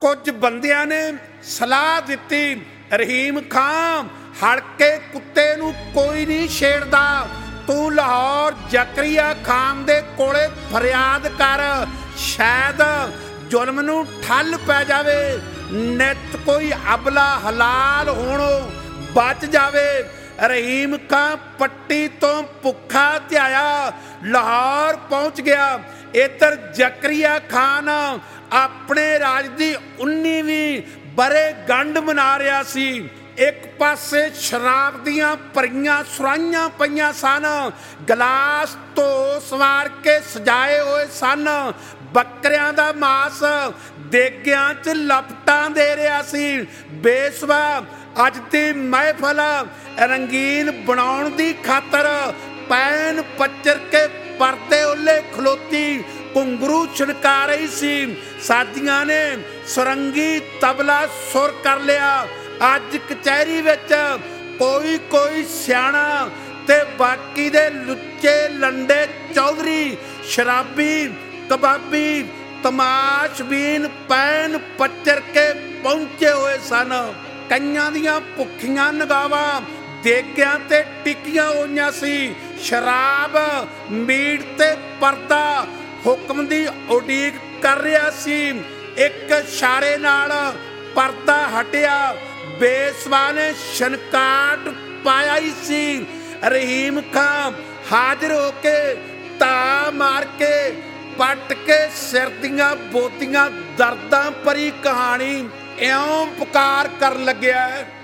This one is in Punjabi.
ਕੁਝ ਬੰਦਿਆਂ ਨੇ ਸਲਾਹ ਦਿੱਤੀ, ਰਹੀਮ ਖਾਂ ਹਲਕੇ ਕੁੱਤੇ ਨੂੰ ਕੋਈ ਨਹੀਂ ਛੇੜਦਾ, ਤੂੰ ਲਾਹੌਰ ਜ਼ਕਰੀਆ ਖਾਨ ਦੇ ਕੋਲੇ ਫਰਿਆਦ ਕਰ, ਸ਼ਾਇਦ ਜ਼ੁਲਮ ਨੂੰ ਠੱਲ ਪੈ ਜਾਵੇ, ਨਿੱਤ ਕੋਈ ਅਬਲਾ ਹਲਾਲ ਹੋਣੋਂ ਬਚ ਜਾਵੇ। ਰਹੀਮ ਖਾਂ ਪੱਟੀ ਤੋਂ ਭੁੱਖਾ ਧਿਆਇਆ ਲਾਹੌਰ ਪਹੁੰਚ ਗਿਆ। ਇੱਧਰ ਜ਼ਕਰੀਆ ਖਾਨ ਆਪਣੇ ਰਾਜ ਦੀ 19ਵੀਂ ਵਰ੍ਹੇਗੰਢ ਮਨਾ ਰਿਹਾ ਸੀ। ਇੱਕ ਪਾਸੇ ਸ਼ਰਾਬ ਦੀਆਂ ਭਰੀਆਂ ਸੁਰਾਹੀਆਂ ਪਈਆਂ ਸਨ, ਗਲਾਸ ਧੋ ਸਵਾਰ ਕੇ ਸਜਾਏ ਹੋਏ ਸਨ, ਬੱਕਰਿਆਂ ਦਾ ਮਾਸ ਦੇਗਿਆਂ 'ਚ ਲਪਟਾਂ ਦੇ ਰਿਹਾ ਸੀ। ਬੇਸਵਾ ਅੱਜ ਦੀ ਮਹਿਫਲ ਰੰਗੀਨ ਬਣਾਉਣ ਦੀ ਖਾਤਰ ਪੈਨ ਪੱਚਰ ਕੇ ਪਰਦੇ ਉੱਲੇ ਖਲੋਤੀ ਘੁੰਗਰੂ ਛਣਕਾ ਰਹੀ ਸੀ। ਸਾਥੀਆਂ ਨੇ ਸੁਰੰਗੀ ਤਬਲਾ ਸੁਰ ਕਰ ਲਿਆ। ਅੱਜ ਕਚਹਿਰੀ ਵਿੱਚ ਕੋਈ ਸਿਆਣਾ ਤੇ ਬਾਕੀ ਦੇ ਲੁੱਚੇ ਲੰਡੇ ਚੌਧਰੀ ਸ਼ਰਾਬੀ ਕਬਾਬੀ ਤਮਾਸ਼ਬੀਨ ਪੈਨ ਪੱਚਰ ਕੇ ਪਹੁੰਚੇ ਹੋਏ ਸਨ। ਕਈਆਂ ਦੀਆਂ ਭੁੱਖੀਆਂ ਨਿਗਾਹਾਂ ਦੇਗਿਆਂ ਤੇ ਟਿਕੀਆਂ ਹੋਈਆਂ ਸੀ। ਸ਼ਰਾਬ ਮੀਟ ਤੇ ਪਰਦਾ ਹੁਕਮ ਦੀ ਉਡੀਕ ਕਰ ਰਿਹਾ ਸੀ। ਇੱਕ ਇਸ਼ਾਰੇ ਨਾਲ ਪਰਦਾ ਹਟਿਆ। ਬੇਸਵਾ ਨੇ ਸ਼ਨਕਾਟ ਪਾਇਆ ਹੀ ਸੀ। ਰਹੀਮ ਖਾਂ ਹਾਜ਼ਰ ਹੋ ਕੇ ਧਾ ਮਾਰ ਕੇ ਪੱਟ ਕੇ ਸਿਰ ਦੀਆਂ ਬੋਤੀਆਂ ਦਰਦਾਂ ਭਰੀ ਕਹਾਣੀ ਇਉਂ ਪੁਕਾਰ ਕਰਨ ਲੱਗਿਆ।